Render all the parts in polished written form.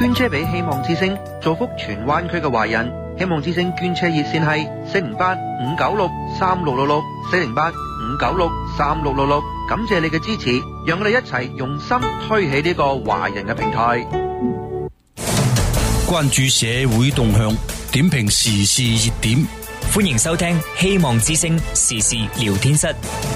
捐車俾希望之星，造福全灣區嘅華人。希望之星捐車熱線係408-596-3666 408-596-3666。感謝你嘅支持，讓我哋一齊用心推起呢個華人嘅平台。 關注社會動向，點評時事熱點， 歡迎收聽希望之聲時事聊天室。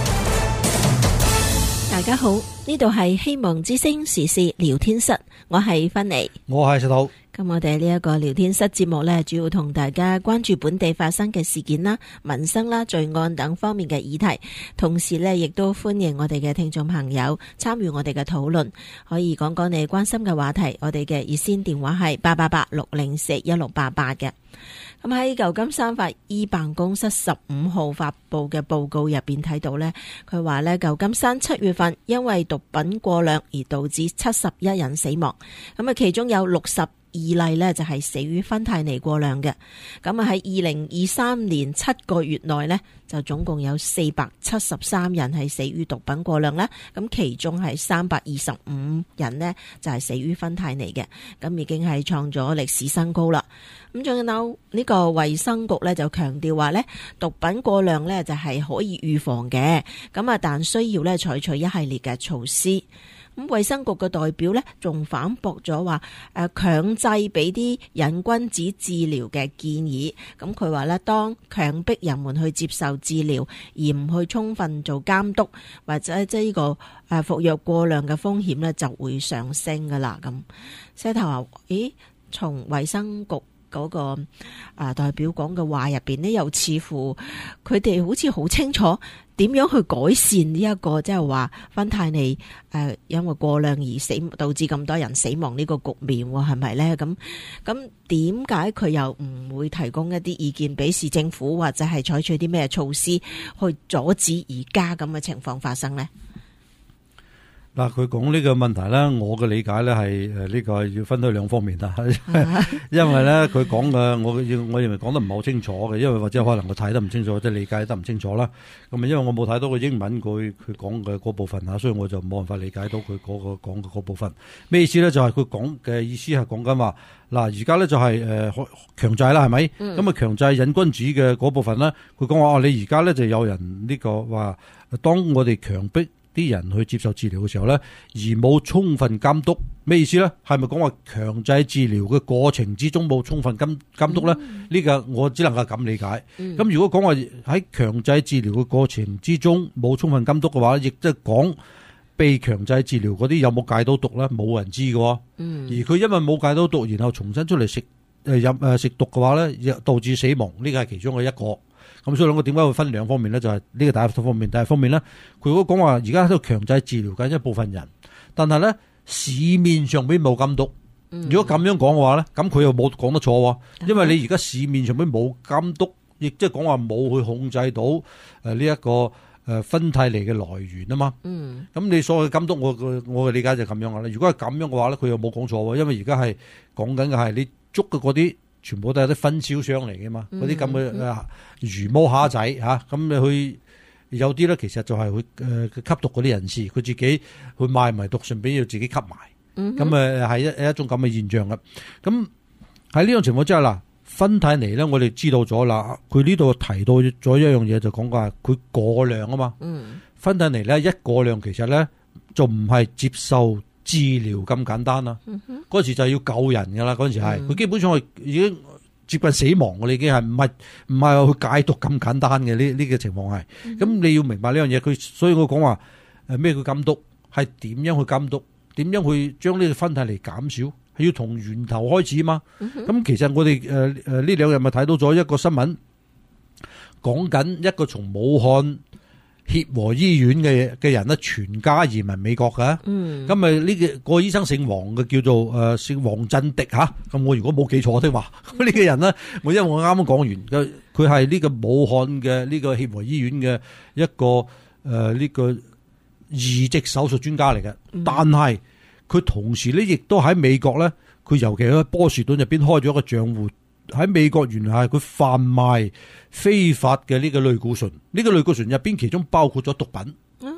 大家好，呢度係希望之聲時事聊天室，我係芬妮， 我係石頭。 咁我哋呢一個聊天室節目呢，主要同大家關注本地發生嘅事件啦、民生啦、罪案等方面嘅議題，同時呢，亦都歡迎我哋嘅聽眾朋友參與我哋嘅討論，可以講講你關心嘅話題。我哋嘅熱線電話係888-604-1688嘅。咁喺舊金山法醫辦公室15號發布嘅報告入邊睇到呢，佢話呢，舊金山7月份因為毒品過量而導致71人死亡，咁啊其中有62例呢就係死於芬太尼過量嘅。咁啊喺2023年7個月內呢，就總共有473人係死於毒品過量啦。咁其中係325人呢就係死於芬太尼嘅，咁已經係創咗歷史新高啦。咁仲有呢個衛生局呢就強調話呢，毒品過量呢就係可以預防嘅，咁啊但需要呢採取一系列嘅措施。咁衛生局嘅代表呢仲反駁咗話，強制俾啲癮君子治療嘅建議。咁佢話呢，當強迫人們去接受治療，而唔去充分做監督，或者即係呢個服藥過量嘅風險呢就會上升噶啦。咁石頭話，咦，從衛生局嗰個代表講嘅話入邊呢，又似乎佢哋好似好清楚點樣去改善呢一個即係話芬太尼因為過量而死導致咁多人死亡呢個局面，係咪呢？咁點解佢又唔會提供一啲意見俾市政府，或者係採取啲咩措施去阻止而家咁嘅情況發生呢？ 嗱，佢講呢個問題咧，我嘅理解咧係呢個要分開兩方面啦。因為咧佢講嘅，我認為講得唔係好清楚嘅，因為或者可能我睇得唔清楚，或者理解得唔清楚啦。咁啊，因為我冇睇到個英文佢講嘅嗰部分啊，所以我就冇辦法理解到佢嗰個講嘅嗰部分。咩意思咧？就係佢講嘅意思係講緊話，嗱，而家咧就係強制啦，係咪？咁啊強制癮君子嘅嗰部分咧，佢講話你而家咧就有人呢個話，當我哋強迫啲人去接受治療嘅時候咧，而冇充分監督，咩意思咧？係咪講話強制治療嘅過程之中冇充分監督咧？呢個我只能夠咁理解。咁如果講話喺強制治療嘅過程之中冇充分監督嘅話，亦即係講被強制治療嗰啲有冇戒到毒咧？冇人知嘅。而佢因為冇戒到毒，然後重新出嚟食毒嘅話咧，導致死亡，呢個係其中嘅一個。咁所以兩個點解會分兩方面咧？就係呢個第一方面，第二方面咧，佢如果講話而家喺度強制治療緊一部分人，但係咧市面上邊冇監督。如果咁樣講嘅話咧，咁佢又冇講得錯，因為你而家市面上邊冇監督，亦即係講話冇去控制到呢一個芬太尼嘅來源啊嘛。咁你所謂監督，我嘅理解就係咁樣啦。如果係咁樣嘅話咧，佢又冇講錯，因為而家係講緊嘅係你捉嘅嗰啲。全部都係啲分銷商嚟嘅嘛，嗰啲咁嘅魚魔蝦仔嚇，咁你去有啲咧，其實就係會吸毒嗰啲人士，佢自己去賣埋毒，順便要自己吸埋，咁係一種咁嘅現象嘅。咁喺呢種情況之下嗱，芬太尼咧，我哋知道咗啦，佢呢度提到咗一樣嘢，就講話佢過量啊嘛。芬太尼咧一過量，其實咧就唔係接受治療咁簡單啦，嗰時就係要救人噶啦，嗰陣時係佢基本上係已經接近死亡嘅，已經係唔係去解毒咁簡單嘅呢個情況係。咁你要明白呢樣嘢，佢所以我講話咩叫監督，係點樣去監督，點樣去將呢個芬太尼減少，係要從源頭開始嘛。咁其實我哋呢兩日咪睇到咗一個新聞，講緊一個從武漢協和醫院嘅人咧，全家移民美國嘅。咁咪呢個醫生姓黃嘅，叫做姓黃振迪吓。咁我如果冇記錯的話，呢個人咧，因為我啱啱講完，佢係呢個武漢嘅呢個協和醫院嘅一個呢個移植手術專家嚟嘅。但係佢同時咧，亦都喺美國咧，佢尤其喺波士頓入邊開咗一個賬戶。喺美國原來係佢販賣非法嘅呢個類固醇，呢個類固醇入邊其中包括咗毒品。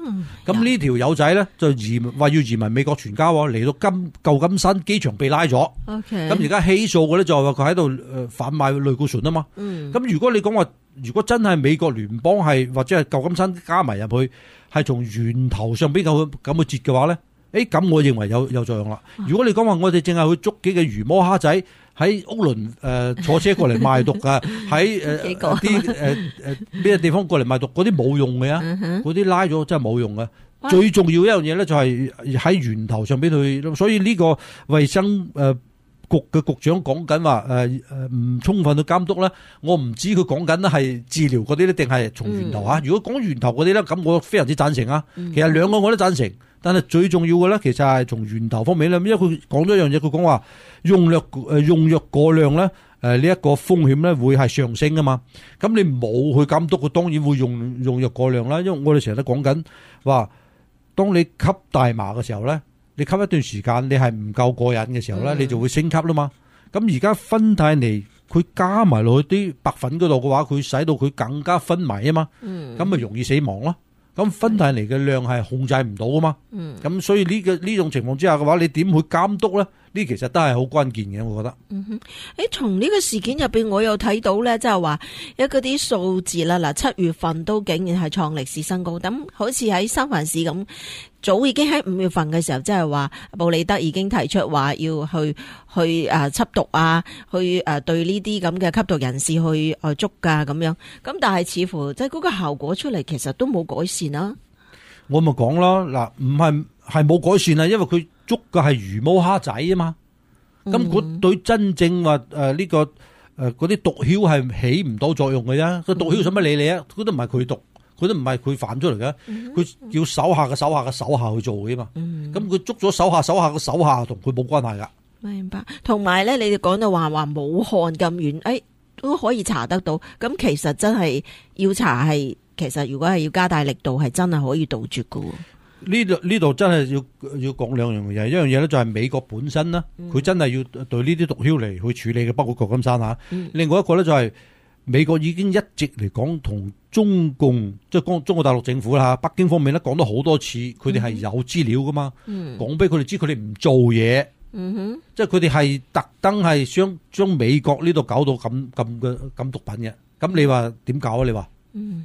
咁呢條友仔咧就話要移民美國全家喎，嚟到舊金山機場被拉咗。 OK， 咁而家起訴嘅咧就係話佢喺度販賣類固醇啊嘛。咁如果你講話，如果真係美國聯邦係或者係舊金山加埋入去，係從源頭上邊咁去截嘅話咧，咁我認為有作用啦。如果你講話我哋淨係去捉幾個魚魔蝦仔喺屋輪坐車過嚟賣毒啊，喺啲咩地方過嚟賣毒，嗰啲冇用嘅啊，嗰啲拉咗真係冇用嘅。最重要一樣嘢咧就係喺源頭上邊去，所以呢個衛生局嘅局長講緊話唔充分去監督咧，我唔知佢講緊係治療嗰啲咧，定係從源頭啊？如果講源頭嗰啲咧，咁我非常之贊成啊。其實兩個我都贊成，但係最重要嘅咧，其實係從源頭方面咧，因為佢講咗一樣嘢，佢講話用藥過量咧，呢一個風險咧會係上升噶嘛。咁你冇去監督，佢當然會用藥過量啦。因為我哋成日都講緊話，當你吸大麻嘅時候咧，你吸一段時間，你係唔夠過癮嘅時候咧，你就會升級啦嘛。咁而家芬太尼佢加埋落去啲白粉嗰度嘅話，佢使到佢更加昏迷啊嘛。咁咪容易死亡咯。咁芬太尼嘅量係控制唔到啊嘛。咁所以呢種情況之下嘅話，你點去監督咧？呢其實都係好關鍵嘅，我覺得。 從呢個事件入邊，我又睇到咧，即係話一嗰啲數字啦。嗱，7月份都竟然係創歷史新高。咁好似喺三藩市咁，早已經喺5月份嘅時候，即係話布里德已經提出話要去緝毒啊，去對呢啲咁嘅吸毒人士去捉噶咁樣。咁但係似乎即係嗰個效果出嚟，其實都冇改善啦。 我咪講咯，嗱，唔係冇改善啊，因為佢捉嘅係魚毛蝦仔啊嘛。咁佢對真正話呢個嗰啲毒梟係起唔到作用嘅啫。個毒梟使乜理你啊？佢都唔係佢毒，佢都唔係佢犯出嚟嘅。佢叫手下嘅手下嘅手下去做嘅嘛。咁佢捉咗手下嘅手下，同佢冇關係噶。 明白。同埋咧，你哋講到話武漢咁遠，都可以查得到。咁其實真係要查係，其實如果係要加大力度，係真係可以杜絕噶。 呢度真係要講兩樣嘢，一樣嘢咧就係美國本身啦，佢真係要對呢啲毒梟嚟去處理嘅，包括舊金山吓。另外一個咧就係美國已經一直嚟講同中共，即係中國大陸政府啦，北京方面咧講咗好多次，佢哋係有資料噶嘛，講俾佢哋知，佢哋唔做嘢，即係佢哋係特登係想將美國呢度搞到咁毒品嘅。咁你話點搞啊？你話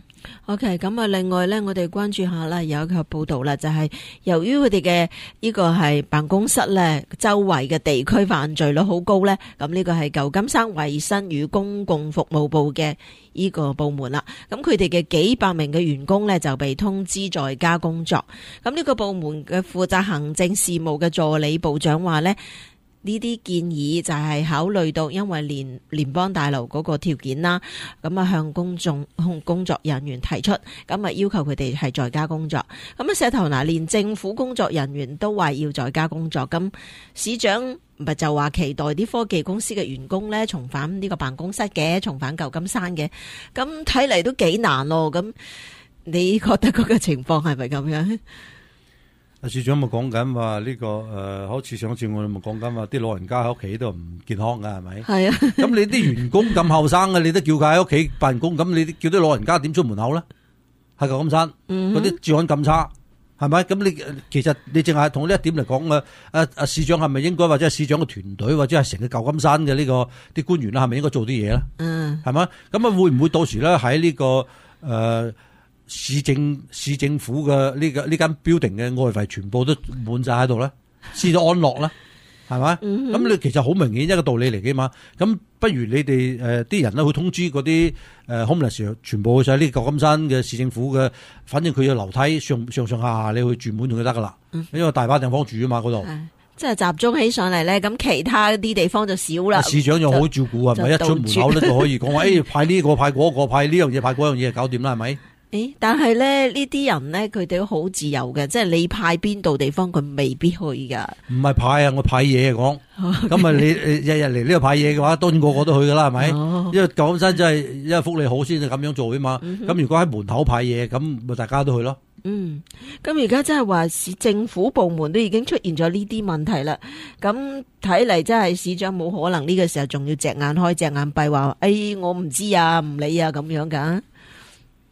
？OK， 咁啊，另外咧，我哋關注下啦，有一個報道啦，就係由於佢哋嘅呢個係辦公室咧，周圍嘅地區犯罪率好高咧，咁呢個係舊金山衛生與公共服務部嘅呢個部門啦，咁佢哋嘅幾百名嘅員工咧就被通知在家工作，咁呢個部門嘅負責行政事務嘅助理部長話咧，呢啲建議就係考慮到因為聯邦大樓嗰個條件啦，咁啊向工作人員提出，咁啊要求佢哋係在家工作。咁啊，石頭嗱，連政府工作人員都話要在家工作，咁市長咪就話期待啲科技公司嘅員工咧重返呢個辦公室嘅，重返舊金山嘅。咁睇嚟都幾難咯。咁你覺得嗰個情況係咪咁樣？ 市長咪講緊話呢個好似上次我哋咪講緊話啲老人家喺屋企都唔健康噶，係咪？係啊。咁你啲員工咁後生嘅，你都叫佢喺屋企辦公，咁你叫啲老人家點出門口咧？喺舊金山嗰啲治安咁差，係咪？咁你其實你淨係同呢一點嚟講啊，市長係咪應該或者係市長嘅團隊或者係成個舊金山嘅呢個啲官員啦，係咪應該做啲嘢咧？係咪？咁啊會唔會到時咧喺呢個市政府嘅呢間 building 嘅外圍全部都滿晒喺度咧，先至安樂啦，係咪？咁你其實好明顯一個道理嚟嘅嘛。咁不如你哋啲人咧去通知嗰啲homeless 全部去晒呢舊金山嘅市政府嘅，反正佢有樓梯上下你去住滿就得噶啦，因為大把地方住啊嘛嗰度。 即係集中起上嚟咧，咁其他啲地方就少啦。市長又好照顧係咪？一出門口咧就可以講話，派呢個派嗰個派呢樣嘢派嗰樣嘢搞掂啦，係咪？ 但係咧呢啲人咧，佢哋都好自由嘅，即係你派邊度地方，佢未必去噶。唔係派啊，我派嘢講。咁啊，你日日嚟呢度派嘢嘅話，當然個個都去噶啦，係咪？因為舊金山真係因為福利好先至咁樣做啊嘛。咁如果喺門口派嘢，咁咪大家都去咯。咁而家真係話市政府部門都已經出現咗呢啲問題啦。咁睇嚟真係市長冇可能呢個時候仲要隻眼開隻眼閉話，我唔知啊，唔理啊咁樣噶。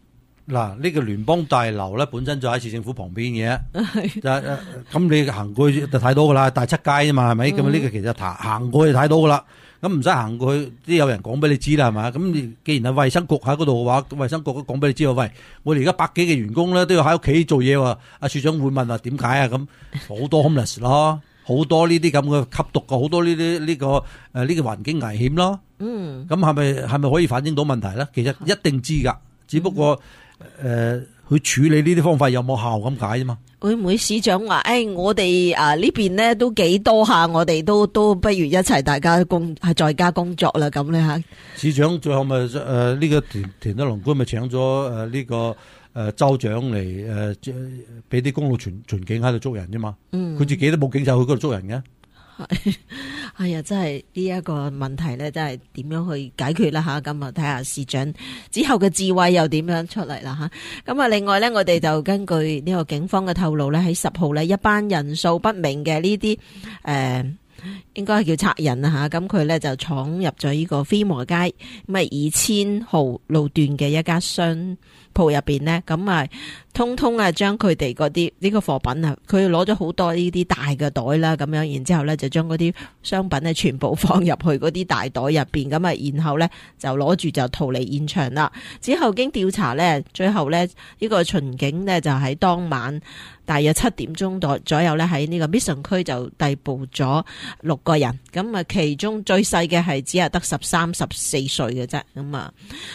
嗱，呢個聯邦大樓咧本身就喺市政府旁邊嘅，咁你行過去就睇到噶啦，第7街啫嘛，係咪？咁呢個其實行過去就睇到噶啦，咁唔使行過去，啲有人講俾你知啦，係嘛？咁你既然係衛生局喺嗰度嘅話，衛生局都講俾你知喎，喂，我哋而家100幾嘅員工咧都要喺屋企做嘢喎，阿處長會問話點解啊？咁好多 homeless 咯，好多呢啲咁嘅吸毒嘅，好多呢啲呢個呢個環境危險咯。咁係咪可以反映到問題咧？其實一定知㗎，只不過去處理呢啲方法有冇效咁解啫嘛？ 會唔會市長話我哋呢邊咧都幾多下，我哋都不如一齊大家係在家工作啦咁咧吓？市長最後咪呢個田德龍官咪請咗呢個州長嚟俾啲公路巡警喺度捉人啫嘛？佢自己都冇警察去嗰度捉人嘅。 係啊，真係呢一個問題咧，真係點樣去解決啦吓？咁啊，睇下市長之後嘅智慧又點樣出嚟啦吓？咁啊，另外咧，我哋就根據呢個警方嘅透露咧，喺10號咧，一班人數不明嘅呢啲應該係叫賊人啊吓，咁佢咧就闖入咗呢個飛磨街，咁啊2000號路段嘅一家商鋪入邊呢，咁啊通通啊將佢哋嗰啲呢個貨品啊，佢攞咗好多呢啲大嘅袋啦，咁樣，然之後咧就將嗰啲商品咧全部放入去嗰啲大袋入邊，咁啊然後咧就攞住就逃離現場啦。之後經調查咧，最後咧呢個巡警呢，就喺當晚大約7點鐘左右咧喺呢個 Mission 區就逮捕咗6個人，咁啊其中最細嘅係只係得13、14歲嘅啫，咁啊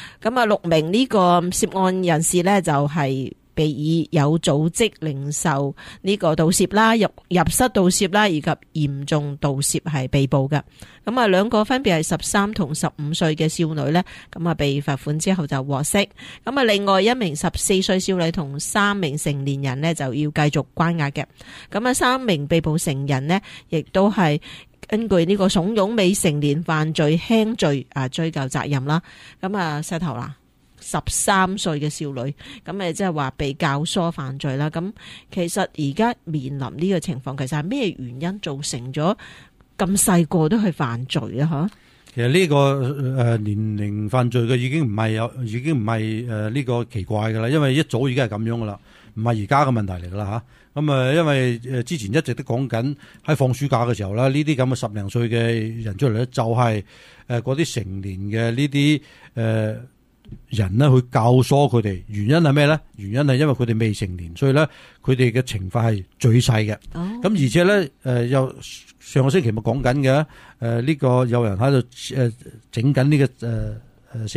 6名呢個涉案人士呢，就係被以有組織零售呢個盜竊啦、入室盜竊啦以及嚴重盜竊係被捕嘅。咁啊2個分別係13同15歲嘅少女呢，咁啊被罰款之後就獲釋。咁啊另外1名14歲少女同3名成年人呢，就要繼續關押嘅。咁啊3名被捕成人呢，亦都係根據呢個慫恿未成年犯罪輕罪追究責任啦。咁啊石頭啦，13歲嘅少女，咁即係話被教唆犯罪啦。咁其實而家面臨呢個情況，其實係咩原因造成咗咁細個都去犯罪啊？吓， 其實呢個年齡犯罪嘅已經唔係呢個奇怪噶啦，因為一早已經係咁樣噶啦，唔係而家嘅問題嚟噶啦吓。咁因為之前一直都講緊喺放暑假嘅時候啦，呢啲咁嘅10零歲嘅人出嚟咧，就係嗰啲成年嘅呢啲人呢去教唆佢哋，原因係咩咧？原因係因為佢哋未成年，所以咧佢哋嘅懲罰係最細嘅。咁而且咧又上個星期咪講緊嘅呢個有人喺度整緊呢個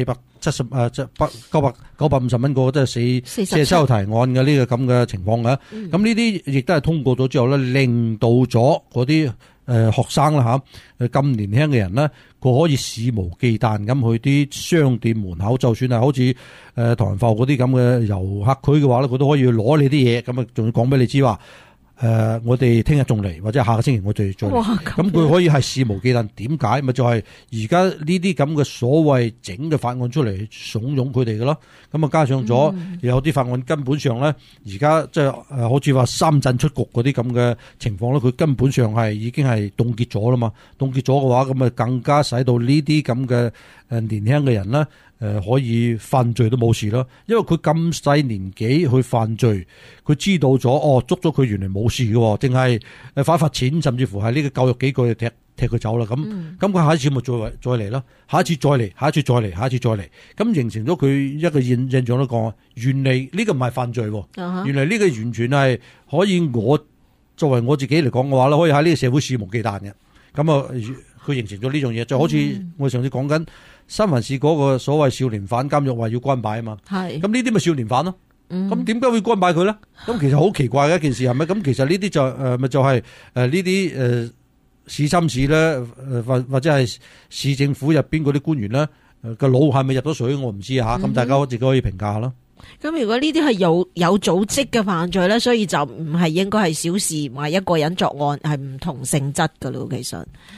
950蚊個即係47收提案嘅呢個咁嘅情況嘅。咁呢啲亦都係通過咗之後咧，令到咗嗰啲學生啦吓，咁年輕嘅人咧，佢可以肆無忌憚咁去啲商店門口，就算係好似唐人埠嗰啲咁嘅遊客區嘅話咧，佢都可以攞你啲嘢，咁啊仲要講俾你知話，我哋聽日仲嚟，或者下個星期我哋再嚟。咁佢可以係肆無忌憚，點解？咪就係而家呢啲咁嘅所謂整嘅法案出嚟慫恿佢哋嘅咯。咁啊加上咗有啲法案根本上咧，而家即係好似話三振出局嗰啲咁嘅情況咧，佢根本上係已經係凍結咗啦嘛。凍結咗嘅話，咁啊更加使到呢啲咁嘅年輕嘅人咧，可以犯罪都冇事咯。因為佢咁細年紀去犯罪，佢知道咗捉咗佢原來冇事嘅，淨係罰錢，甚至乎係呢個教育幾句踢佢走啦。咁佢下一次咪再嚟咯，下一次再嚟，下一次再嚟，下一次再嚟，咁形成咗佢一個印象都講，原嚟呢個唔係犯罪，原嚟呢個完全係可以我作為我自己嚟講嘅話咧，可以喺呢個社會肆無忌憚嘅。咁啊，佢形成咗呢樣嘢，就好似我上次講緊三藩市嗰個所謂少年犯監獄話要關閉啊嘛。係咁呢啲咪少年犯咯。咁點解會關閉佢咧？咁其實好奇怪嘅一件事係咪？咁其實呢啲就咪就係呢啲市心市咧，或者係市政府入邊嗰啲官員咧，個腦係咪入咗水？我唔知吓。咁大家自己可以評價下咯。 咁如果呢啲係有組織嘅犯罪咧，所以就唔係應該係小事，話一個人作案係唔同性質噶咯。其實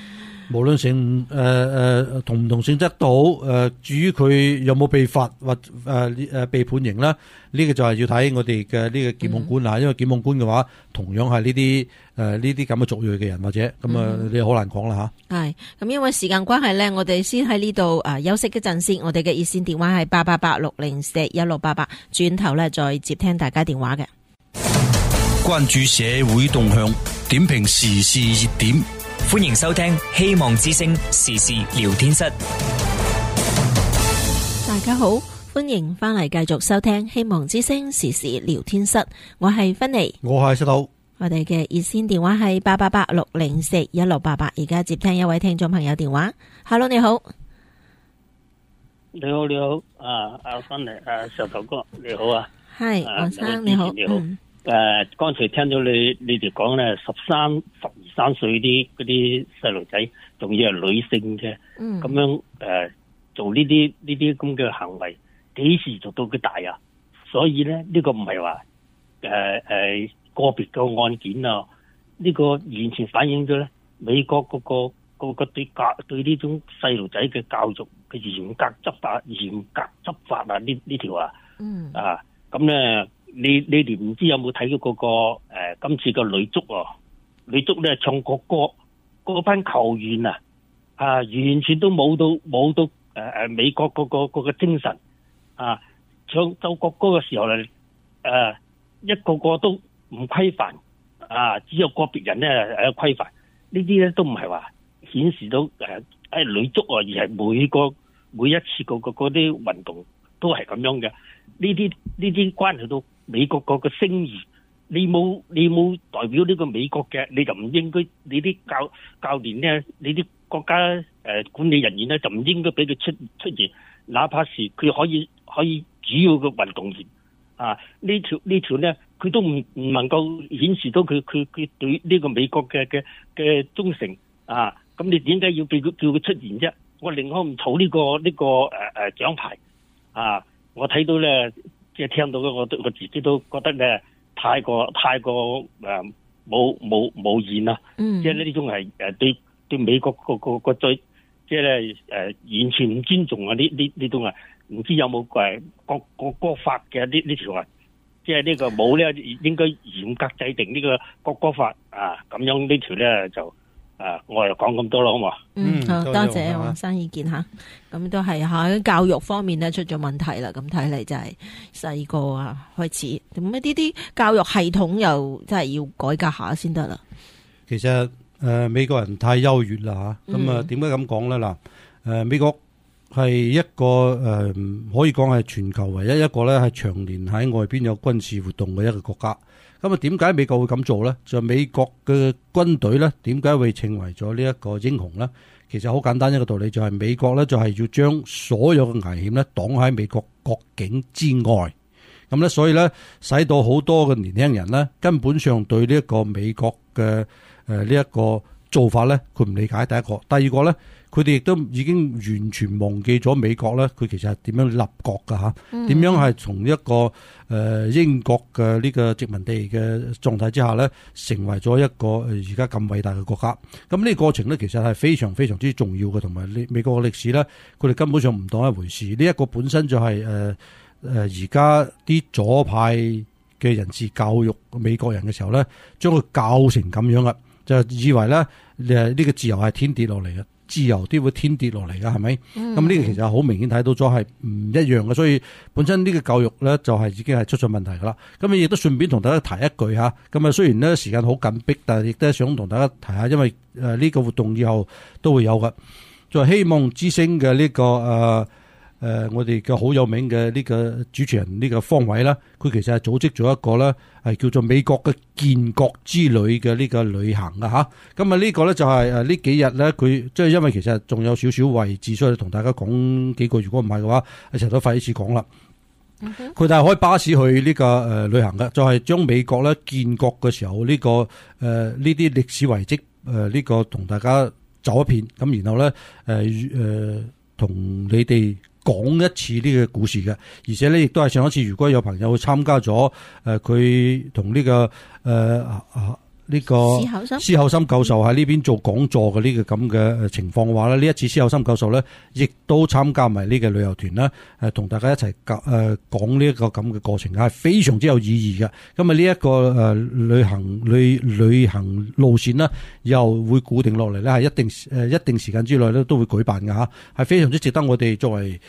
無論同唔同性質都好，至於佢有冇被罰或被判刑啦，呢個就係要睇我哋嘅呢個檢控官啦。因為檢控官嘅話，同樣係呢啲咁嘅族裔嘅人，或者咁你好難講啦吓。 係咁，因為時間關係咧，我哋先喺呢度休息一陣先。我哋嘅熱線電話係888-604-1688，轉頭咧再接聽大家電話嘅。 關注社會動向，點評時事熱點。 歡迎收聽希望之聲時事聊天室。 大家好，歡迎翻嚟繼續收聽希望之聲時事聊天室。我係芬妮， 我係石頭。 我哋嘅熱線電話係888-604-1688。而家接聽一位聽眾朋友電話。Hello， 你好。 你好，阿芬妮，石頭哥，你好啊。 係，黃生你好。 你好。剛才聽到你哋講咧，12、13歲嗰啲細路仔，仲要係女性嘅，咁樣做呢啲咁嘅行為，幾時做到佢大啊？所以咧，呢個唔係話個別嘅案件啊，呢個完全反映咗咧美國嗰個對呢種細路仔嘅教育嘅嚴格執法啊，呢條啊，咁咧。你哋唔知有冇睇到嗰個今次個女足咧唱國歌，嗰班球員啊完全都冇到美國嗰個精神啊！唱奏國歌嘅時候咧一個個都唔規範啊，只有個別人咧規範。呢啲咧都唔係話顯示到女足而係每一次嗰啲運動都係咁樣嘅。呢啲關係到美國個聲譽，你冇代表呢個美國嘅，你就唔應該，你啲教練咧，你啲國家管理人員咧，就唔應該俾佢出現，哪怕是佢可以主要嘅運動員啊，呢條咧，佢都唔能夠顯示到佢對呢個美國嘅忠誠啊，咁你點解要叫佢出現啫？我寧可唔儲呢個獎牌啊！我睇到咧，即係聽到我自己都覺得咧，太過冇言啦。即係呢種係對美國個最，即係咧完全唔尊重啊！呢種啊，唔知有冇國歌法嘅呢條啊？即係呢個冇咧，應該嚴格制定呢個國歌法啊！咁樣呢條咧就。我又講咁多啦，好嘛？ 好多謝黃生意見吓，咁都係喺教育方面咧出咗問題啦。咁睇嚟就係細個開始，咁呢啲教育系統又真係要改革下先得啦。 其實美國人太優越啦吓，咁點解咁講咧？嗱，美國係一個可以講係全球唯一一個咧係長年喺外邊有軍事活動嘅一個國家。咁啊，點解美國會咁做咧？就美國嘅軍隊咧，點解會成為咗呢一個英雄咧？其實好簡單一個道理，就係美國咧，就係要將所有嘅危險咧擋喺美國國境之外。咁咧，所以咧，使到好多嘅年輕人咧，根本上對呢一個美國嘅呢一個做法咧，佢唔理解。第一個，第二個咧，佢哋亦都已經完全忘記咗美國咧，佢其實係點樣立國㗎嚇？點樣係從一個英國嘅呢個殖民地嘅狀態之下咧，成為咗一個而家咁偉大嘅國家。咁呢個過程咧，其實係非常非常之重要嘅，同埋美國嘅歷史咧，佢哋根本上唔當一回事。呢一個本身就係而家啲左派嘅人士教育美國人嘅時候咧，將佢教成咁樣嘅，就以為咧呢個自由係天跌落嚟嘅。自由啲會天跌落嚟㗎，係咪？咁呢個其實好明顯睇到咗係唔一樣嘅，所以本身呢個教育咧就係已經係出咗問題㗎啦。咁亦都順便同大家提一句嚇，咁啊雖然呢時間好緊迫，但係亦都想同大家提下，因為呢個活動以後都會有㗎。就希望之星嘅呢個我哋嘅好有名嘅呢個主持人呢個方偉啦，佢其實係組織咗一個咧係叫做美國嘅建國之旅嘅呢個旅行㗎吓。咁啊呢個咧就係呢幾日咧，佢即係因為其實仲有少少位置，所以同大家講幾個。如果唔係嘅話，一齊都費事講啦。佢就係開巴士去呢個旅行嘅，就係將美國咧建國嘅時候呢個呢啲歷史遺跡呢個同大家走一遍，咁然後咧同你哋講一次呢個故事嘅，而且咧亦都係上一次，如果有朋友參加咗佢同呢個呢個施厚森教授喺呢邊做講座嘅呢個咁嘅情況嘅話咧，呢一次施厚森教授咧，亦都參加埋呢個旅遊團啦，同大家一齊講呢一個咁嘅過程，係非常之有意義嘅。咁啊呢一個旅行路線呢，又會固定落嚟咧，係一定時間之內咧都會舉辦嘅嚇，係非常之值得我哋作為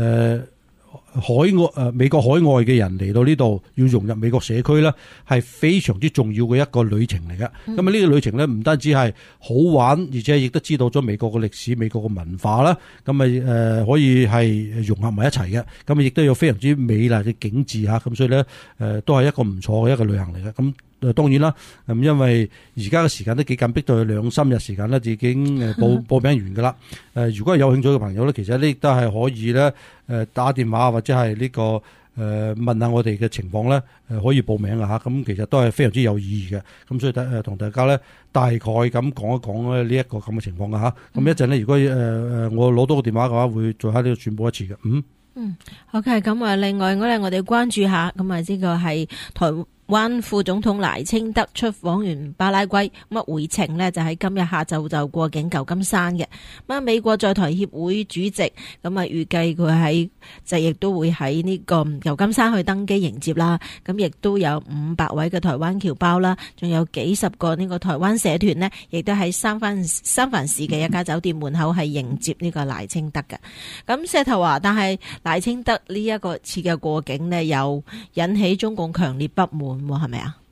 美國海外嘅人嚟到呢度要融入美國社區咧，係非常之重要嘅一個旅程嚟嘅。咁啊呢個旅程咧唔單止係好玩，而且亦都知道咗美國嘅歷史、美國嘅文化啦。咁啊可以係融合埋一齊嘅。咁啊亦都有非常之美麗嘅景緻嚇。咁所以咧都係一個唔錯嘅一個旅行嚟嘅。咁當然啦，因為而家嘅時間都幾緊迫，到2-3日時間咧，就已經報名完噶啦。如果係有興趣嘅朋友咧，其實呢都係可以咧打電話或者係呢個問下我哋嘅情況咧，可以報名啊嚇。咁其實都係非常之有意義嘅。咁所以同大家咧大概咁講一講呢一個咁嘅情況嘅嚇。咁一陣咧，如果我攞到個電話嘅話，會再喺呢度轉播一次嘅。 OK， 咁啊，另外我哋關注下，咁啊呢個係台灣副總統賴清德出訪完巴拉圭，咁啊回程呢就喺今日下晝就過境舊金山嘅。咁啊美國在台協會主席，咁啊預計佢亦都會喺呢個舊金山去登機迎接啦。咁亦都有500位嘅台灣僑胞啦，仲有幾十個呢個台灣社團呢，亦都喺三藩市嘅一家酒店門口係迎接呢個賴清德嘅。咁石頭話，但係賴清德呢一個次嘅過境呢，又引起中共強烈不滿。係咪啊？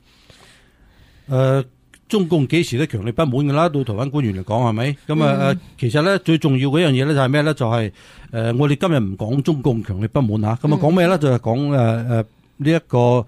中共幾時都強烈不滿噶啦，對台灣官員嚟講係咪？咁其實咧最重要嘅一樣嘢咧就係咩咧？就係我哋今日唔講中共強烈不滿吓，咁啊講咩咧？就係講呢一個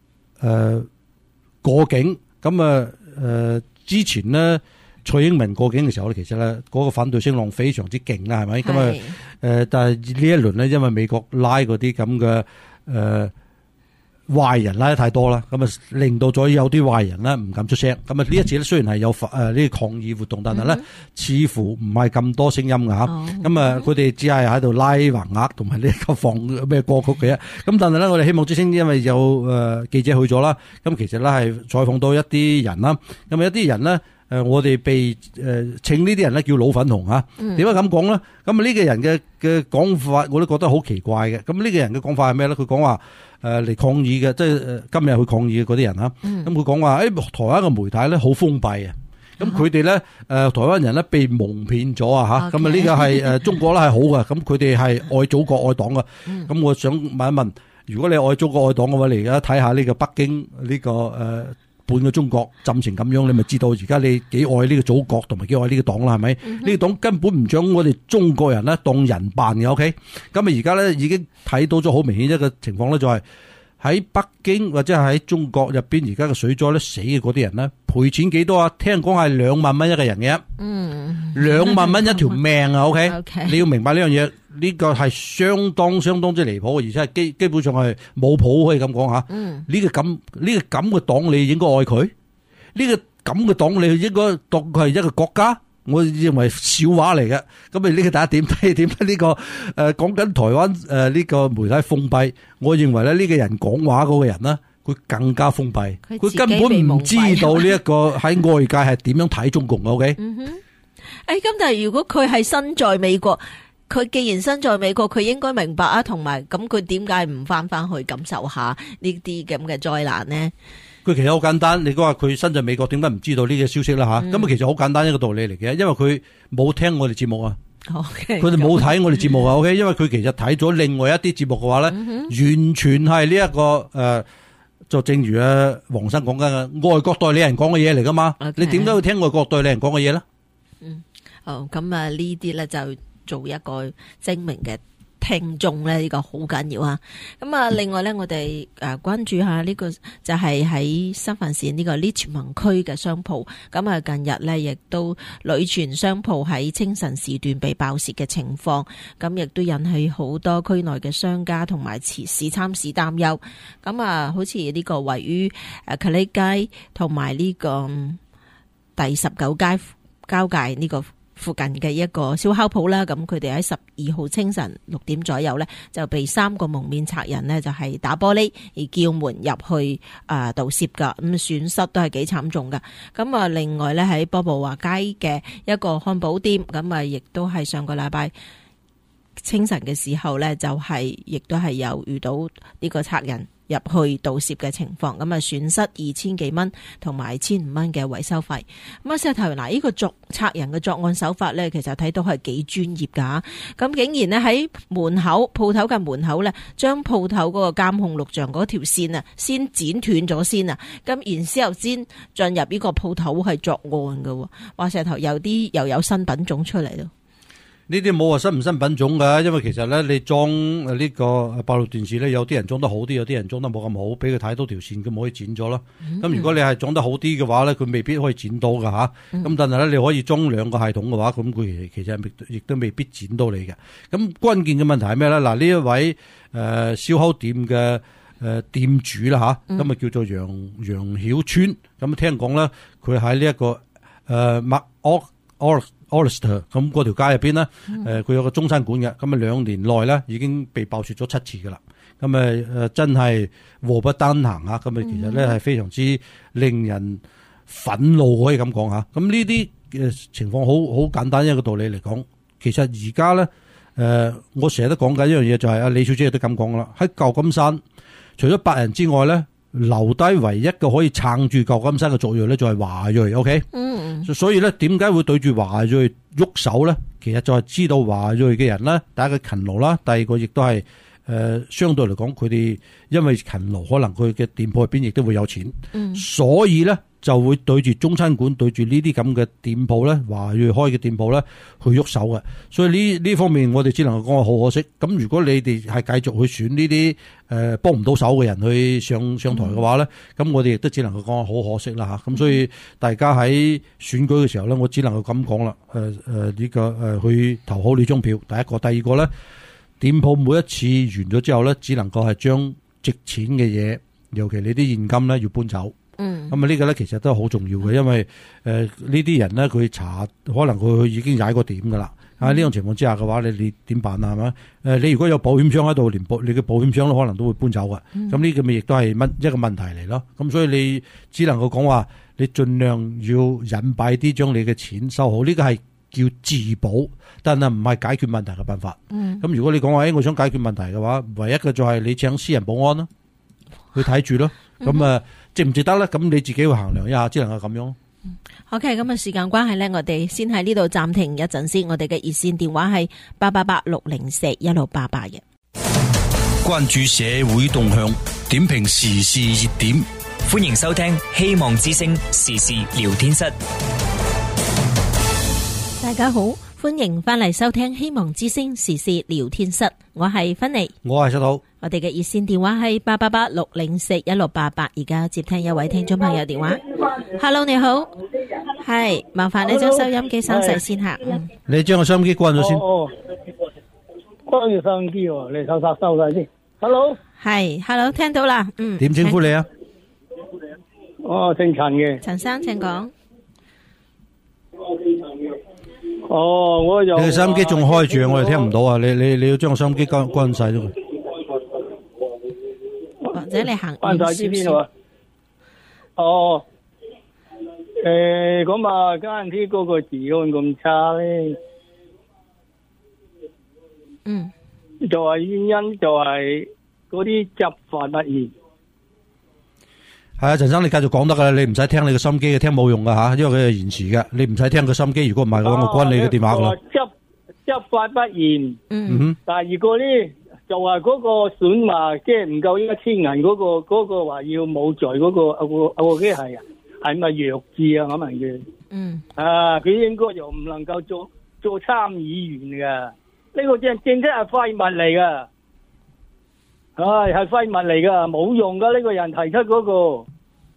過境。咁之前呢，蔡英文過境嘅時候咧，其實咧嗰個反對聲浪非常之勁啦，係咪？咁但係呢一輪呢，因為美國拉嗰啲咁嘅壞人拉得太多啦，咁啊令到咗有啲壞人咧唔敢出聲。咁啊呢一次咧雖然係有呢個抗議活動，但係咧似乎唔係咁多聲音㗎嚇。咁啊佢哋只係喺度拉橫額同埋呢個放咩歌曲嘅啫。咁但係咧我哋希望之聲因為有記者去咗啦，咁其實咧係採訪到一啲人啦。咁有啲人咧我哋被稱呢啲人咧叫老粉紅嚇。點解咁講咧？咁啊呢個人嘅講法我都覺得好奇怪嘅。咁呢個人嘅講法係咩咧？佢講話嚟抗議嘅，即係今日去抗議嘅嗰啲人嚇。咁佢講話台灣嘅媒體咧好封閉啊。咁佢哋咧台灣人咧被蒙騙咗啊嚇。咁啊呢個係中國咧係好嘅。咁佢哋係愛祖國愛黨嘅。咁我想問一問，如果你愛祖國愛黨嘅話，你而家睇下呢個北京呢個半個中國浸成咁樣，你咪知道而家你幾愛呢個祖國同埋幾愛呢個黨啦，係咪？呢個黨根本唔將我哋中國人咧當人辦嘅，OK？咁啊而家咧已經睇到咗好明顯一個情況咧，就係喺北京或者係喺中國入邊而家嘅水災咧死嘅嗰啲人咧賠錢幾多啊？聽講係2萬蚊一個人嘅，2萬蚊一條命啊，OK？你要明白呢樣嘢，呢個係相當之離譜，而且係基本上係冇譜可以咁講吓。呢個咁嘅黨你應該愛佢，呢個咁嘅黨你應該當佢係一個國家。我認為笑話嚟嘅。咁啊呢個第一點，第二點咧呢個講緊台灣呢個媒體封閉，我認為咧呢個人講話嗰個人呢，佢更加封閉，佢根本唔知道呢一個喺外界係點樣睇中共嘅。OK？ 咁但係如果佢係身在美國，佢既然身在美國，佢應該明白啊，同埋咁佢點解唔翻去感受下呢啲咁嘅災難呢？ 佢其實好簡單，你講話佢身在美國，點解唔知道呢個消息啦吓？咁其實好簡單一個道理嚟嘅，因為佢冇聽我哋節目啊。佢哋冇睇我哋節目啊。OK？因為佢其實睇咗另外一啲節目嘅話咧，完全係呢一個就正如黃生講緊嘅外國代理人講嘅嘢嚟噶嘛。你點解要聽外國代理人講嘅嘢咧？ 咁啊呢啲咧就做一個精明嘅聽眾咧，呢個好緊要啊！咁啊，另外咧，我哋關注下呢個就係喺三藩市呢個 Richmond 區嘅商鋪。咁啊，近日咧亦都屢傳商鋪喺清晨時段被爆竊嘅情況，咁亦都引起好多區內嘅商家同埋市參市擔憂。咁啊，好似呢個位於卡利街同埋呢個第19街交界呢個附近嘅一個燒烤鋪啦。咁佢哋喺12號清晨6點左右咧，就被3個蒙面賊人呢，就係打玻璃而叫門入去盜竊噶，咁損失都係幾慘重噶。咁啊，另外咧喺波布華街嘅一個漢堡店，咁啊亦都係上個禮拜清晨嘅時候咧，就係亦都係有遇到呢個賊人入去盜竊嘅情況，咁啊損失2000幾蚊同埋1500蚊嘅維修費。咁啊，石頭嗱，呢個賊人嘅作案手法咧，其實睇到係幾專業噶。咁竟然呢，喺門口鋪頭嘅門口咧，將鋪頭嗰個監控錄像嗰條線啊，先剪斷咗先啊，咁然之後先進入呢個鋪頭係作案噶。話石頭有啲又有新品種出嚟咯。 呢啲冇話新唔新品種㗎，因為其實咧你裝呢個閉路電視咧，有啲人裝得好啲，有啲人裝得冇咁好，俾佢睇到條線，佢咪可以剪咗咯。咁如果你係裝得好啲嘅話咧，佢未必可以剪到㗎吓。咁但係咧，你可以裝2個系統嘅話，咁佢其實亦都未必剪到你嘅。咁關鍵嘅問題係咩咧？嗱，呢一位燒烤店嘅店主啦吓，咁啊叫做楊曉川。咁聽講咧，佢喺呢一個Olister 咁嗰條街入邊咧，佢有個中餐館嘅，咁啊2年內咧已經被爆竊咗7次噶啦，咁真係禍不單行啊！咁啊其實咧係非常之令人憤怒，可以咁講吓。咁呢啲情況好簡單一個道理嚟講，其實而家咧我成日都講緊一樣嘢，就係阿李小姐都咁講啦，喺舊金山除咗白人之外咧，留低唯一嘅可以撐住舊金山嘅族裔咧，就係華裔。OK，所以咧，點解會對住華裔喐手咧？其實就係知道華裔嘅人咧，第一個勤勞啦，第二個亦都係相對嚟講，佢哋因為勤勞，可能佢嘅店鋪入邊亦都會有錢，所以咧就會對住中餐館，對住呢啲咁嘅店鋪咧，華裔開嘅店鋪咧去喐手嘅。所以呢方面，我哋只能夠講好可惜。咁如果你哋係繼續去選呢啲幫唔到手嘅人去上台嘅話咧，咁我哋亦都只能夠講好可惜啦吓。咁所以大家喺選舉嘅時候咧，我只能夠咁講啦。呢個去投好呢張票，第一個，第二個咧，店鋪每一次完咗之後咧，只能夠係將值錢嘅嘢，尤其你啲現金咧要搬走。咁啊呢個咧其實都係好重要嘅，因為呢啲人咧佢查可能佢已經踩過點噶啦。喺呢種情況之下嘅話，你點辦啊？係咪？你如果有保險箱喺度，連你嘅保險箱都可能都會搬走噶。咁呢個咪亦都係一個問題嚟咯。咁所以你只能夠講話，你盡量要隱蔽啲，將你嘅錢收好。呢個係叫自保，但係唔係解決問題嘅辦法。咁如果你講話，我想解決問題嘅話，唯一嘅就係你請私人保安咯，去睇住咯。咁值唔值得咧？咁你自己去衡量一下，只能夠咁樣。 OK， 咁啊，時間關係咧，我哋先喺呢度暫停一陣先。我哋嘅熱線電話係888-604-1688嘅。 關注社會動向，點評時事熱點， 歡迎收聽希望之聲時事聊天室。 大家好，歡迎翻嚟收聽希望之聲時事聊天室。我係芬妮， 我係石頭。 我哋嘅熱線電話係888-604-1688。而家接聽一位聽眾朋友電話。Hello， 你好，係麻煩你將收音機收細先吓。 你將個收音機關咗先。 關咗收音機喎，你收晒先。Hello， 係 Hello， 聽到啦。 點稱呼你啊？ 姓陳嘅。 陳生，請講。 我就你嘅收音機仲開住，我哋聽唔到啊！你要將個收音機關晒咗佢。 或者你行關晒呢邊啊？咁啊，嗰陣時嗰個治安咁差咧，就係原因就係嗰啲執法不嚴。 係啊，陳生，你繼續講得噶啦，你唔使聽你個心機嘅，聽冇用噶吓，因為佢係延遲嘅，你唔使聽個心機。如果唔係嘅話，我關你嘅電話噶啦。 執法不嚴，第二個咧就係嗰個選話，即係唔夠1000銀嗰個話要冇罪嗰個，我記得係啊，係咪弱智啊？我問佢，佢應該又唔能夠做參議員噶，呢個正式係廢物嚟噶。係廢物嚟噶，冇用噶，呢個人提出嗰個，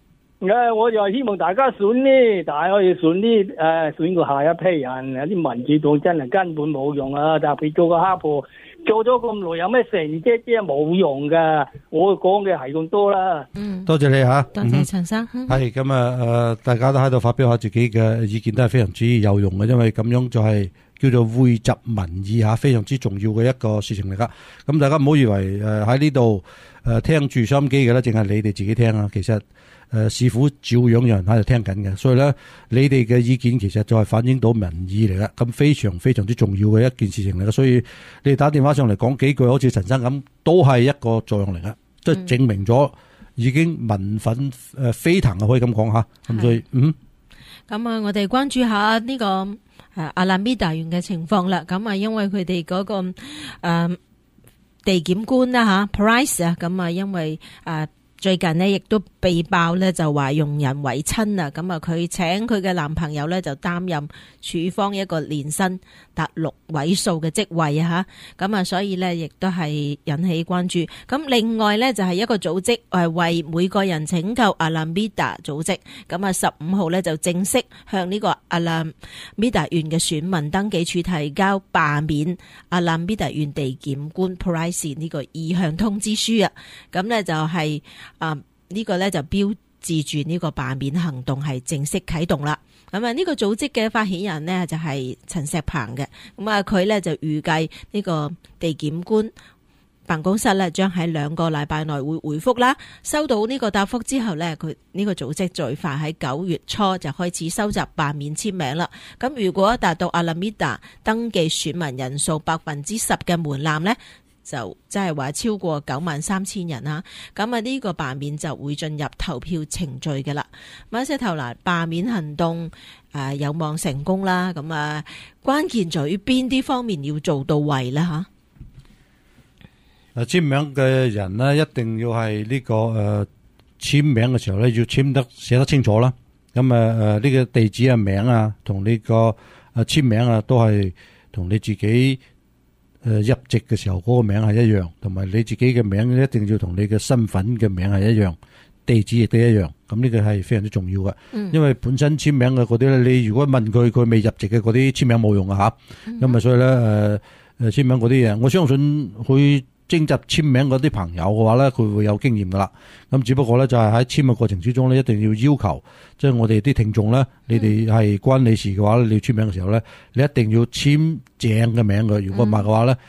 我就係希望大家選呢，大家可以選呢，選個下一批人。有啲民主黨真係根本冇用啊！特別做個黑婆做咗咁耐，有咩成績啫？冇用噶。我講嘅係咁多啦。 多謝你吓， 多謝陳生。 係咁啊，大家都喺度發表下自己嘅意見，都係非常之有用嘅，因為咁樣就係叫做匯集民意吓，非常之重要嘅一個事情嚟噶。咁大家唔好以為喺呢度聽住收音機嘅咧，淨係你哋自己聽啊。其實市府照樣有人喺度聽緊嘅，所以咧你哋嘅意見其實就係反映到民意嚟嘅，咁非常非常之重要嘅一件事情嚟嘅。所以你哋打電話上嚟講幾句，好似陳生咁，都係一個作用嚟嘅，即係證明咗已經民憤飛騰啊，可以咁講吓。咁所以咁啊，我哋關注下呢個阿拉米達縣嘅情況啦。咁啊，因為佢哋嗰個地檢官啦吓 Price 啊，咁啊，因為最近呢亦都被爆呢，就話用人唯親啊，咁啊佢請佢嘅男朋友呢，就擔任處方一個年薪達6位數嘅職位啊吓，咁啊所以呢亦都係引起關注。咁另外呢，就係一個組織係為每個人拯救阿拉米達組織，咁啊15號呢，就正式向呢個阿拉米達縣嘅選民登記處提交罷免阿拉米達縣地檢官 Price 呢個意向通知書啊，咁呢就係呢個咧就標誌住呢個罷免行動係正式啟動啦。咁啊呢個組織嘅發起人呢，就係陳石鵬嘅，咁啊佢呢，就預計呢個地檢官辦公室呢，將喺2個禮拜內會回覆啦。收到呢個答覆之後呢，佢呢個組織最快喺9月初就開始收集罷免簽名啦。咁如果達到阿拉米達登記選民人數10%嘅門檻呢，就即係話超過93,000人啦，咁啊呢個罷免就會進入投票程序嘅啦。馬石頭嗱，罷免行動有望成功啦，咁啊關鍵在於邊啲方面要做到位啦吓？ 簽名嘅人呢，一定要係呢個簽名嘅時候咧，要簽得寫得清楚啦。咁呢個地址啊、名啊，同呢個簽名啊，都係同你自己入籍嘅時候嗰個名係一樣，同埋你自己嘅名一定要同你嘅身份嘅名係一樣，地址亦都一樣。咁呢個係非常之重要嘅，因為本身簽名嘅嗰啲咧，你如果問佢未入籍嘅嗰啲簽名冇用啊吓。咁所以咧簽名嗰啲嘢，我相信佢徵集簽名嗰啲朋友嘅話咧，佢會有經驗噶啦。咁只不過咧就係喺簽嘅過程之中咧，一定要要求，即係我哋啲聽眾咧，你哋係關你事嘅話咧，你要簽名嘅時候咧，你一定要簽正嘅名嘅。如果唔係嘅話咧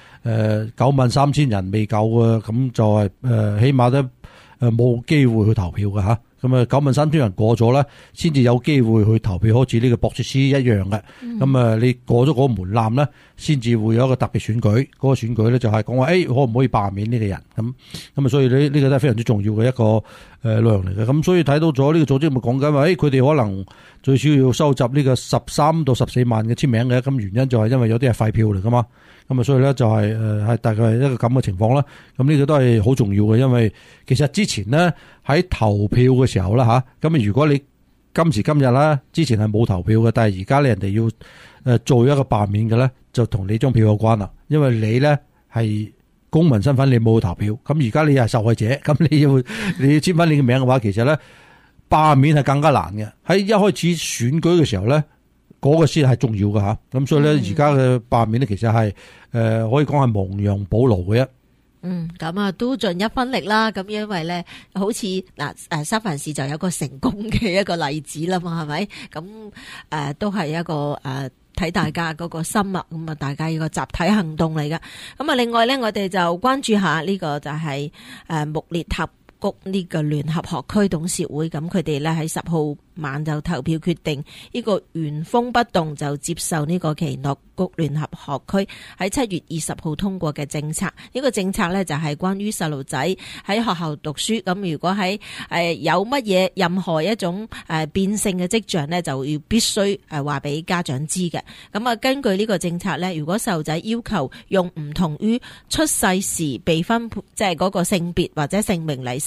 ，93,000人未夠嘅，咁就係起碼都冇機會去投票嘅吓。咁93,000人過咗咧，先至有機會去投票，好似呢個博士斯一樣嘅。咁你過咗嗰個門檻咧，先至會有一個特別選舉。嗰個選舉咧就係講話，可唔可以罷免呢個人？咁所以呢個都係非常之重要嘅一個內容嚟嘅。咁所以睇到咗呢個組織咪講緊話，佢哋可能最少要收集呢個13到14萬嘅簽名嘅。咁原因就係因為有啲係廢票嚟噶嘛。咁所以咧就係大概係一個咁嘅情況啦。咁呢個都係好重要嘅，因為其實之前呢，喺投票嘅時候啦吓，咁如果你今時今日啦，之前係冇投票嘅，但係而家人哋要做一個罷免嘅咧，就同你張票有關啦。因為你咧係公民身份，你冇投票，咁而家你係受害者，咁你要簽翻你嘅名嘅話，其實咧罷免係更加難嘅。喺一開始選舉嘅時候咧，嗰個先係重要嘅吓。咁所以咧而家嘅罷免咧，其實係可以講係亡羊補牢嘅啫。 咁啊都盡一分力啦。咁因為咧，好似三藩市就有個成功嘅一個例子啦嘛，係咪？咁都係一個睇大家嗰個心啊，咁啊大家一個集體行動嚟噶。咁啊另外咧，我哋就關注下呢個就係木列峽谷呢個聯合學區董事會，咁佢哋咧喺10號晚就投票決定呢個原封不動就接受呢個奇諾谷聯合學區喺7月20號通過嘅政策。呢個政策呢，就係關於細路仔喺學校讀書，咁如果喺有乜嘢任何一種變性嘅跡象呢，就要必須話俾家長知嘅。咁啊根據呢個政策呢，如果細路仔要求用唔同於出世時被分配即係嗰個性別或者姓名嚟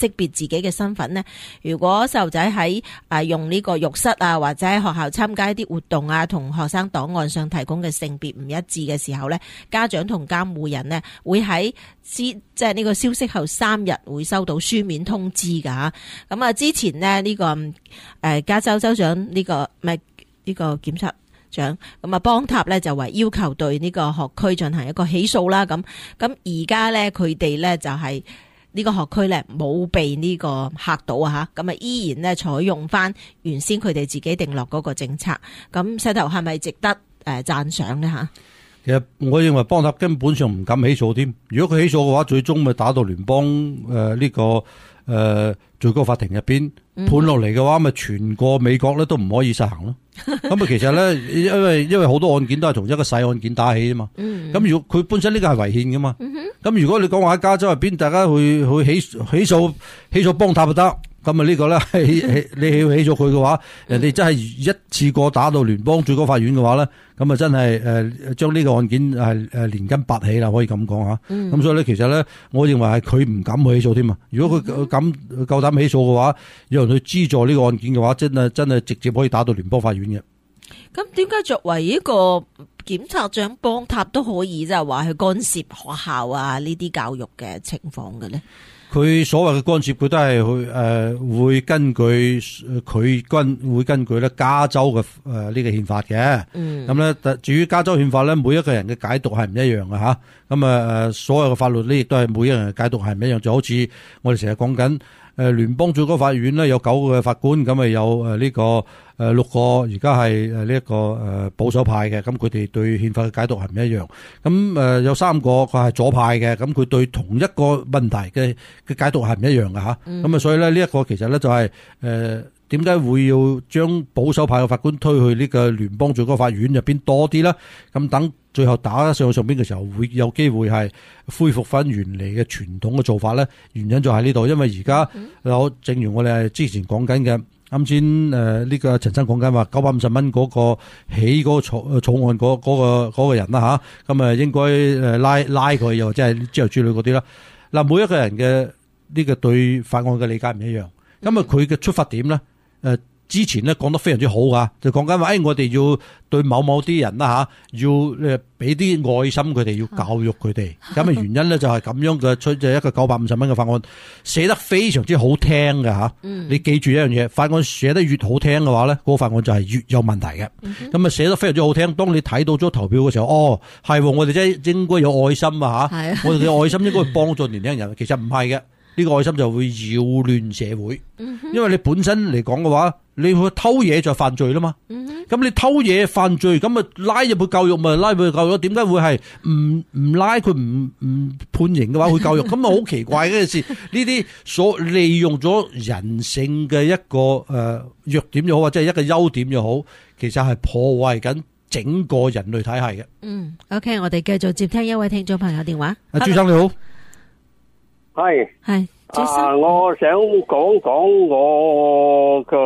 識別自己嘅身份呢？如果細路仔喺用呢個浴室啊，或者喺學校參加一啲活動啊，同學生檔案上提供嘅性別唔一致嘅時候呢，家長同監護人呢會喺即係呢個消息後3日會收到書面通知噶。咁啊，之前呢，呢個加州州長呢個檢察長咁啊，邦塔呢就話要求對呢個學區進行一個起訴啦。咁而家呢，佢哋呢就係呢個學區呢冇被呢個嚇到啊吓，咁啊依然呢採用翻原先佢哋自己定落嗰個政策。咁石頭係咪值得讚賞呢吓？ 其實我認為邦塔根本上唔敢起訴添。如果佢起訴嘅話，最終咪打到聯邦呢個最高法庭入邊判落嚟嘅話，咪全個美國咧都唔可以實行咯。咁啊，其實咧，因為好多案件都係從一個細案件打起啊嘛。咁如果佢本身呢個係違憲噶嘛，咁如果你講話喺加州入邊，大家去起訴邦塔就得。咁啊呢個咧係你要起訴佢嘅話，人哋真係一次過打到聯邦最高法院嘅話咧，咁啊真係將呢個案件係連根拔起啦，可以咁講吓。咁所以咧，其實咧，我認為係佢唔敢去起訴添啊。如果佢夠膽起訴嘅話，有人去資助呢個案件嘅話，真係直接可以打到聯邦法院嘅。 咁點解作為一個檢察長邦塔都可以即係話去干涉學校啊呢啲教育嘅情況嘅咧？ 佢所謂嘅干涉，佢都係會根據咧加州嘅呢個憲法嘅。咁咧，至於加州憲法咧，每一個人嘅解讀係唔一樣嘅吓。咁所有嘅法律咧，亦都係每一個人嘅解讀係唔一樣。就好似我哋成日講緊聯邦最高法院咧有9個嘅法官，咁啊有呢個6個而家係呢一個保守派嘅，咁佢哋對憲法嘅解讀係唔一樣。咁有3個佢係左派嘅，咁佢對同一個問題嘅解讀係唔一樣嘅吓。咁啊，所以咧呢一個其實咧就係點解會要將保守派嘅法官推去呢個聯邦最高法院入邊多啲啦？咁等最後打上邊嘅時候，會有機會係恢復翻原嚟嘅傳統嘅做法咧。原因就喺呢度，因為而家正如我哋之前講緊嘅，啱先呢個陳生講緊話950蚊嗰個起嗰個草案嗰個人啦吓，咁應該拉佢，又或者係之後之類嗰啲啦。嗱，每一個人嘅呢個對法案嘅理解唔一樣，咁佢嘅出發點咧，之前咧講得非常之好噶，就講緊話，我哋要對某啲人啦吓，要俾啲愛心佢哋，要教育佢哋。咁嘅原因咧就係咁樣嘅，就一個950蚊嘅法案，寫得非常之好聽嘅吓。你記住一樣嘢，法案寫得越好聽嘅話咧，嗰個法案就係越有問題嘅。咁啊寫得非常之好聽，當你睇到咗投票嘅時候，係我哋真係應該有愛心啊吓，我哋嘅愛心應該去幫助年輕人，其實唔係嘅。呢個愛心就會擾亂社會，因為你本身嚟講嘅話，你去偷嘢就犯罪啦嘛。咁你偷嘢犯罪，咁啊拉入去教育咪拉入去教育？點解會係唔拉佢唔判刑嘅話去教育？咁啊好奇怪嘅事。呢啲所利用咗人性嘅一個弱點又好，或者係一個優點又好，其實係破壞緊整個人類體系嘅。 OK， 我哋繼續接聽一位聽眾朋友電話。 朱生你好。 係， 我想講我個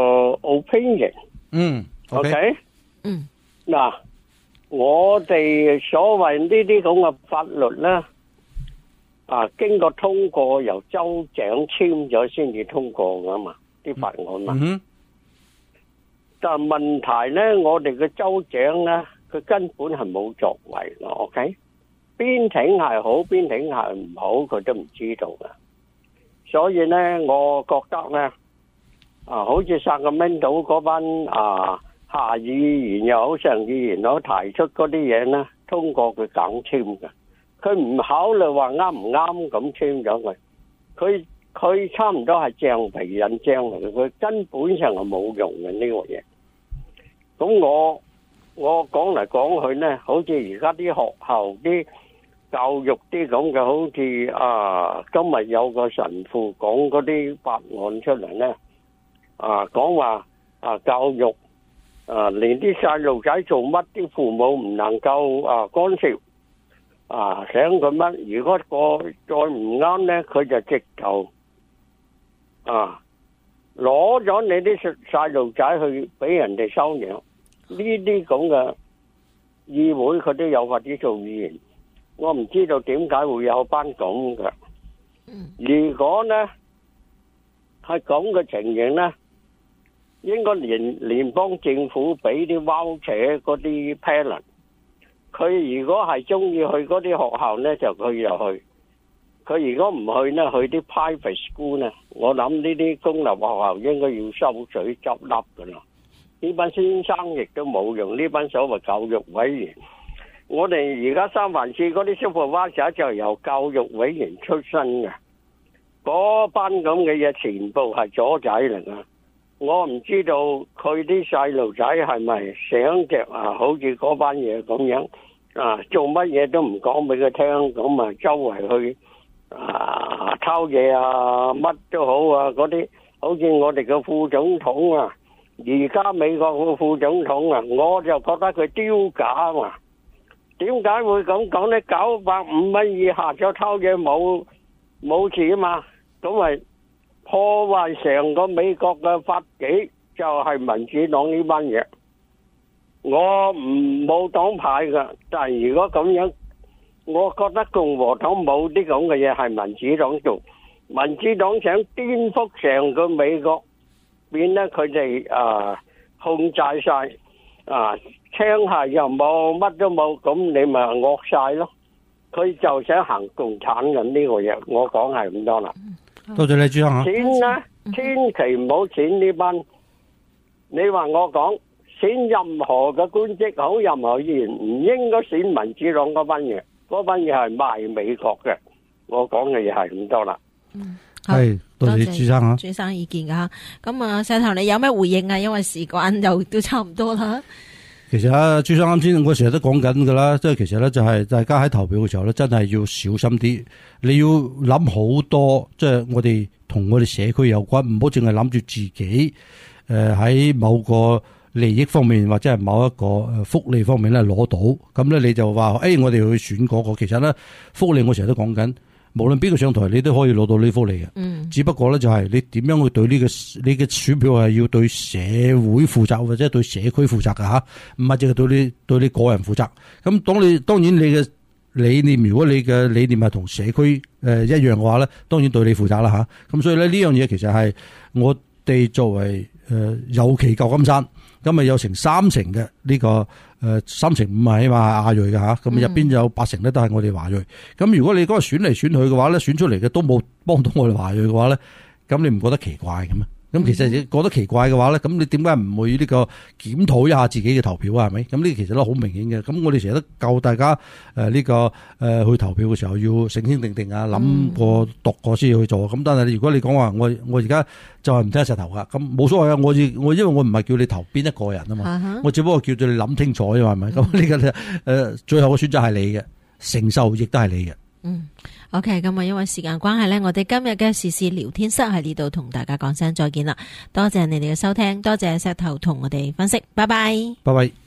opinion。OK。嗱，我哋所謂呢啲咁嘅法律咧，經過通過由州長簽咗先至通過噶嘛，啲法案嘛。但係問題咧，我哋嘅州長咧，佢根本係冇作為咯。OK。邊挺係好，邊挺係唔好，佢都唔知道噶。所以咧，我覺得咧，好似Sacramento嗰班下議員又好，上議員又好，提出嗰啲嘢咧，通過佢梗簽嘅。佢唔考慮話啱唔啱咁簽咗佢。佢差唔多係橡皮印章嚟嘅，佢根本上係冇用嘅呢個嘢。咁我講嚟講去咧，好似而家啲學校啲教育啲咁嘅，好似今日有個神父講嗰啲法案出嚟咧，講話教育連啲細路仔做乜啲父母唔能夠干涉，想佢乜，如果個再唔啱咧，佢就直頭攞咗你啲細路仔去俾人哋收養。呢啲咁嘅議會佢都有法子做議員。我唔知道點解會有班咁嘅。如果呢係咁嘅情形咧，應該聯邦政府俾啲 voucher 嗰啲 parent， 佢如果係中意去嗰啲學校咧，就佢就去。佢如果唔去咧，去啲 private school 咧，我諗呢啲公立學校應該要收水執笠噶啦。呢班先生亦都冇用，呢班所謂教育委員，我哋而家三藩市嗰啲 supervisor 就由教育委員出身嘅，嗰班咁嘅嘢全部係左仔嚟噶。我唔知道佢啲細路仔係咪想着好似嗰班嘢咁樣做乜嘢都唔講俾佢聽，咁周圍去偷嘢乜都好嗰啲，好似我哋嘅副總統而家美國嘅副總統我就覺得佢丟架嘛。點解會咁講呢？950蚊以下就偷嘢冇事嘛，咁咪破壞成個美國嘅法紀，就係民主黨呢班嘢。我冇黨派噶，但係如果咁樣，我覺得共和黨冇啲咁嘅嘢係民主黨做。民主黨想顛覆成個美國，變得佢哋控制晒槍械又冇，乜都冇，咁你咪惡晒咯。佢就想行共產嘅呢個嘢，我講係咁多啦。 多謝你朱生。錢咧，千祈唔好錢呢班。你話我講選任何嘅官職好，任何議員唔應該選民主黨嗰班嘢，嗰班嘢係賣美國嘅。我講嘅嘢係咁多啦。 係多謝朱生啊， 朱生意見噶。咁石頭你有咩回應啊？因為時間又都差唔多啦。 其實朱生啱先我成日都講緊噶啦，即係其實咧就係大家喺投票嘅時候咧，真係要小心啲。你要諗好多，即係我哋同我哋社區有關，唔好淨係諗住自己喺某個利益方面或者係某一個福利方面咧攞到，咁咧你就話我哋去選嗰個。其實咧福利我成日都講緊。無論邊個上台，你都可以攞到呢福利嘅。只不過咧就係你點樣去對呢個你嘅選票係要對社會負責或者對社區負責㗎吓，唔係淨係對你個人負責。咁當然你嘅理念，如果你嘅理念係同社區一樣嘅話咧，當然對你負責啦吓。咁所以咧呢樣嘢其實係我哋作為尤其舊金山，咁有成30%嘅呢個3成5係起碼係亞裔嘅吓，咁入邊有8成咧都係我哋華裔。咁如果你嗰個選嚟選去嘅話咧，選出嚟嘅都冇幫到我哋華裔嘅話咧，咁你唔覺得奇怪嘅咩？咁其實你覺得奇怪嘅話咧，咁你點解唔會呢個檢討一下自己嘅投票啊？係咪？咁呢其實都好明顯嘅。咁我哋成日都教大家呢個去投票嘅時候要醒醒定定啊，諗過讀過先去做。咁但係如果你講話我而家就係唔聽石頭噶，咁冇所謂啊！我因為我唔係叫你投邊一個人啊嘛，我只不過叫咗你諗清楚啫嘛，係咪？咁呢個最後嘅選擇係你嘅，承受亦都係你嘅。 OK， 咁因為時間關係呢，我哋今日嘅時事聊天室喺呢度同大家講聲再見啦。多謝你哋嘅收聽，多謝石頭同我哋分析，拜拜。 拜拜。